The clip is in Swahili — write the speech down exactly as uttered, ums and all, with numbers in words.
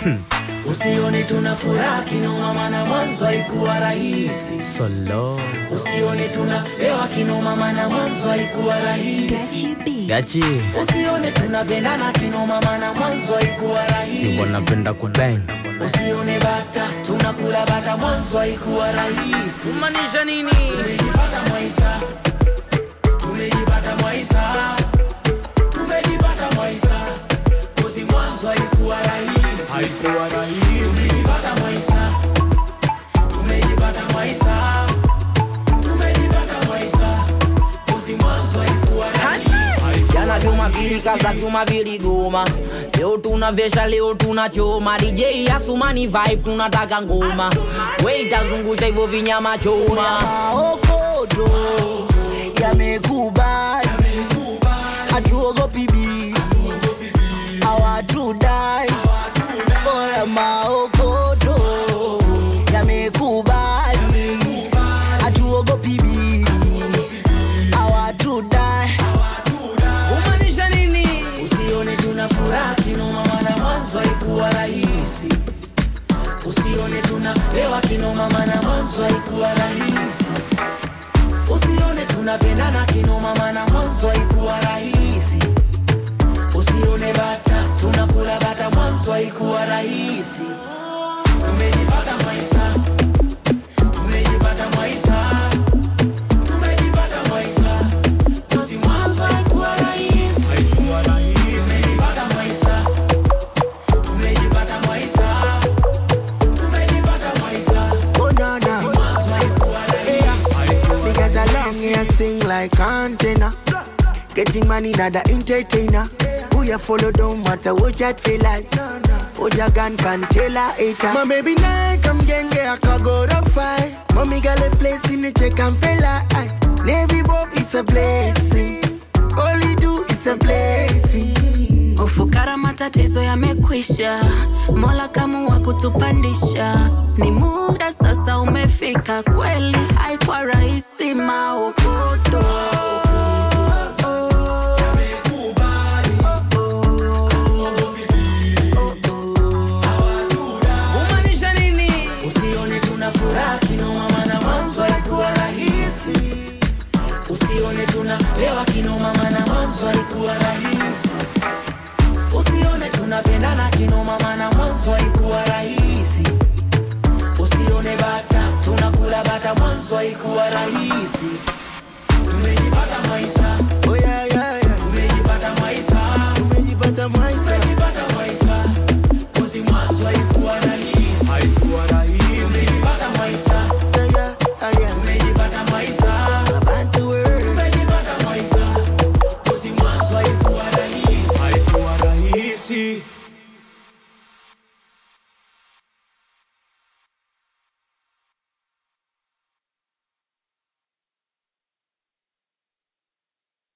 Usione tuna furaha kinoma maana mwanzo haikuwa rahisi. Solo. Usione tuna hewa kinoma maana mwanzo haikuwa rahisi. Gachi. Usione tunapendana kinoma maana mwanzo haikuwa rahisi. Simbo napenda kubang. Usione bata tunakula bata mwanzo haikuwa rahisi. Kumaanisha nini? Tumejipata maisha. Tumejipata maisha. Tumejipata maisha. Kozi mwanzo haikuwa rahisi. Haikuwa rahisi. Tumejipata maisha. Tumejipata maisha. Tumejipata maisha. Kozi mwanzo haikuwa rahisi. Jana vyuma vilikaza vyuma viligoma. Leo tunavesha leo tunachoma. D J Asumani vibe tunataka ngoma. Wait azungusha hivyo vinyama choma. Maokodo yamekubali, hatuogopi bi, hawatudai. Oya maokodo yamekubali, hatuogopi bi, hawatudai. Kumaanisha nini? Usione tuna furaha kinoma maana mwanzo haikuwa rahisi. Usione tuna lewa kinoma maana mwanzo haikuwa rahisi. Usione tunapendana kinoma maana mwanzo haikuwa rahisi. Usione bata tunakula bata mwanzo haikuwa rahisi. Tumejipata maisha. Tumejipata maisha. Tumejipata maisha. Kozi mwanzo haikuwa rahisi. Haikuwa rahisi. Tumejipata maisha. Tumejipata maisha. Tumejipata maisha. Oh no no. Kozi mwanzo haikuwa rahisi. We got a long ass thing like antenna. Getting money not the entertainer. Who you follow don't matter what you feel like. What your gun can tell her hater. My baby now come genge I can go to fight. Mommy got a place in the check and feel like Navy Bob is a blessing. All we do is a blessing. Ufukara matatizo yamekwisha. Mola kamua kutupandisha. Ni muda sasa umefika. Kweli haikuwa rahisi maokoto. Kumaanisha nini? Usione tuna furaha kinoma maana mwanzo haikuwa rahisi. Usione tuna lewa kinoma maana mwanzo haikuwa rahisi. Usione tunapendana kinoma maana mwanzo haikuwa rahisi. Usione bata tunakula bata mwanzo haikuwa rahisi. Tumejipata maisha.